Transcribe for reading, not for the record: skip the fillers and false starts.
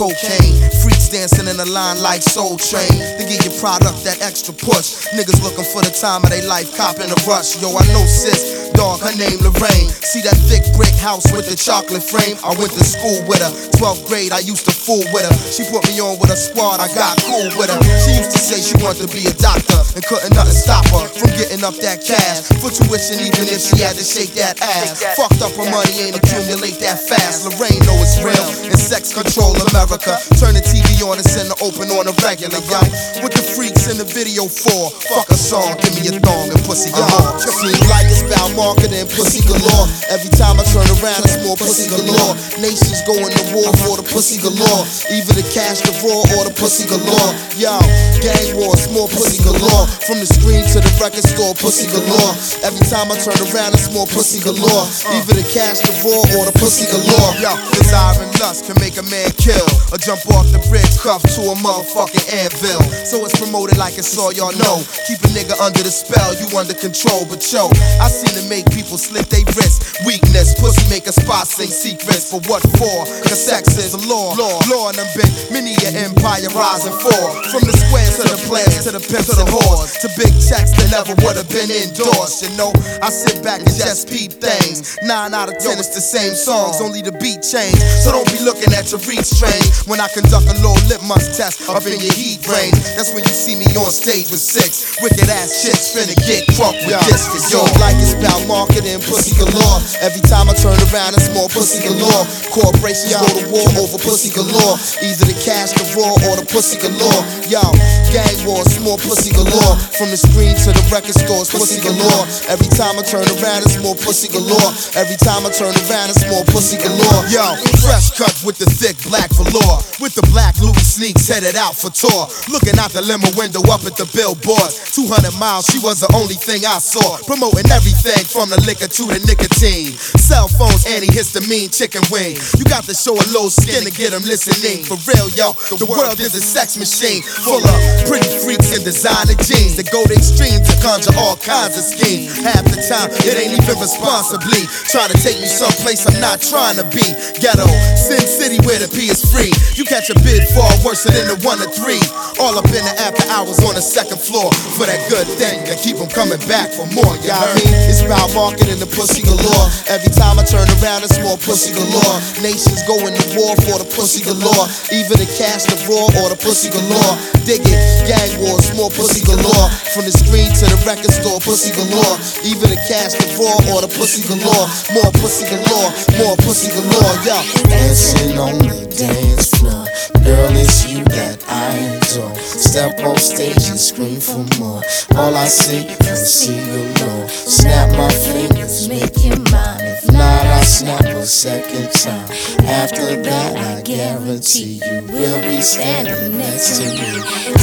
cocaine. Freaks dancing in a line like Soul Train. To give your product that extra push. Niggas looking for the time of their life, copping a rush. Yo, I know sis, dog, her name Lorraine. See that thick brick house with the chocolate frame? I went to school with her. 12th grade, I used to fool with her. She put me on with a squad, I got cool with her. She used to say she wanted to be a doctor, and couldn't nothing stop her from getting up that cash for tuition, even if she had to shake that ass. Fucked up her money, ain't accumulate that fast. Lorraine know it's real, and sex control America. Turn the TV on and send the open on a regular, yo. What the freaks in the video for? Fuck a song, give me a thong and pussy galore. Seems like it's about marketing, pussy galore. Every time I turn around, it's more pussy galore. Nations going to war for the pussy galore. Either the cash, the raw, or the pussy galore. Yo, gang wars, more pussy galore. From the screen to the record store, pussy galore. Every time I turn around, it's more pussy galore. Either the cash, the raw, or the pussy galore. Yo, desire and lust can make a man kill, or jump off the bridge, cuffed to a motherfucking anvil. So it's promoted like it's all y'all know. Keep a nigga under the spell, you under control. But yo, I seen it make people slit they wrists. Weakness, pussy make a spot sing secrets. For what for? Cause sex is a law. Law and them been many a empire rising for. From the squares to the players to the pimps to the whores, to big checks that never would've been endorsed. You know, I sit back and just peep things. 9 out of 10 it's the same songs, only the beat change. So don't be looking at your reach train when I conduct a little litmus test up in your heat range. That's when you see me on stage with 6 wicked ass shits finna get crunk with this. Yo, like it's about marketing, pussy galore. Every time I turn around, it's more pussy galore. Corporations go to war over pussy galore. Either the cash, the raw, or the pussy galore. Yo, gang wars, more pussy galore. From the screen to the record stores, pussy galore. Every time I turn around, it's more pussy galore. Every time I turn around, it's more pussy galore. Yo, fresh cut with the thick black velour, with the black Louis sneaks headed out for tour. Looking out the limo window up at the billboard. 200 miles, she was the only thing I saw. Promoting everything from the liquor to the nicotine. Cell phones, antihistamine, chicken wing. You got to show a low skin to get them listening. For real, yo, the world is a sex machine full of pretty freaks and designer jeans that go to extremes to conjure all kinds of schemes. Half the time, it ain't even responsibly trying to take me someplace I'm not trying to be. Ghetto, Sin City where the P is free. You catch a bid far worse than the 1 or 3. All up in the after hours on the 2nd floor for that good thing that keep them coming back for more. You know what I mean? It's about marketing the pussy galore. Every time I turn around, it's more pussy galore. Nations going to war for the pussy galore. Either the cash, the raw, or the pussy galore. Dig it, gang wars, more pussy galore. From the screen to the record store, pussy galore. Either the cash, the raw, or the pussy galore. More pussy galore, more pussy galore, yo. Dancing on the dance floor, girl, it's you that I adore. Step on stage and scream for more. All I see is see galore. Snap my fingers, make you mine. If not, I snap a second time. After that, I guarantee you will be standing next to me.